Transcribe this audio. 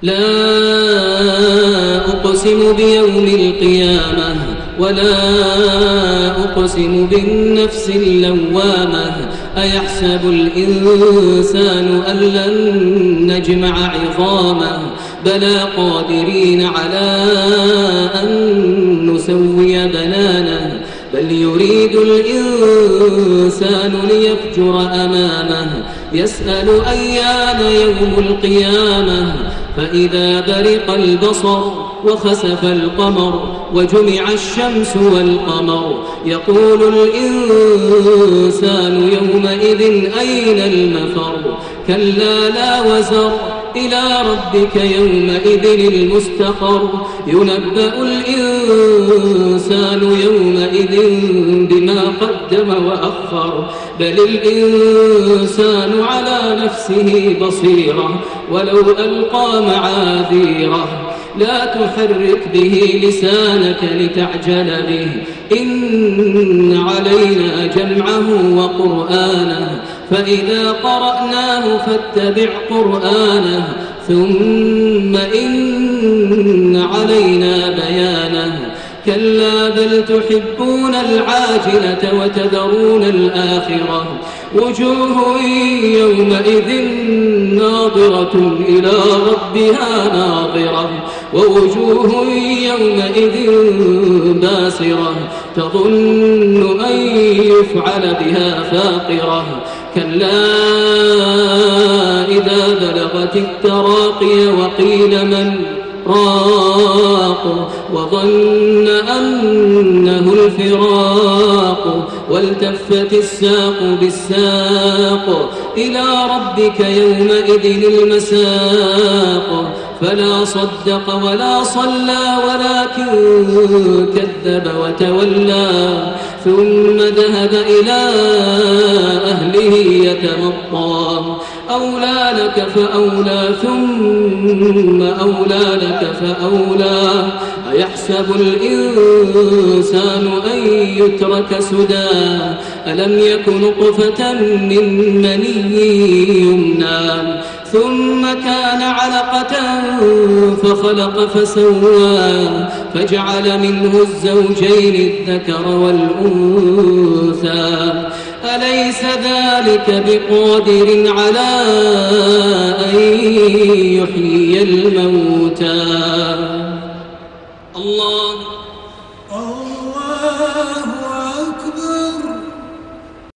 لا أقسم بيوم القيامة ولا أقسم بالنفس اللوامة أيحسب الإنسان أن لن نجمع عظامه بلى قادرين على أن نسوي بنانه بل يريد الإنسان ليفجر أمامه يسأل أيان يوم القيامة فإذا برق البصر وخسف القمر وجمع الشمس والقمر يقول الإنسان يومئذ أين المفر كلا لا وزر إلى ربك يومئذ المستقر ينبأ الإنسان يومئذ بما قدم وأخر بل الإنسان على نفسه بصيرة ولو ألقى معاذيره لا تحرك به لسانك لتعجل به إن علينا جمعه وقرآنه فإذا قرأناه فاتبع قرآنه ثم إن علينا بيانه كلا بل تحبون العاجلة وتذرون الآخرة وجوه يومئذ ناظرة إلى ربها ناظرة ووجوه يومئذ باسرة تظن أن يفعل بها فاقرة كلا إذا بلغت التراقي وقيل من راق وظن أنه الفراق والتفت الساق بالساق إلى ربك يومئذ المساق فلا صدق ولا صلى ولكن كذب وتولى ثم ذهب إلى أهله يتمطى أولى لك فأولى ثم أولى لك فأولى أيحسب الإنسان أن يترك سدى ألم يك نطفة من مني يمنى ثم كان علقة فخلق فسوى فجعل منه الزوجين الذكر والأنثى أليس ذلك بقادر على أن يحيي الموتى الله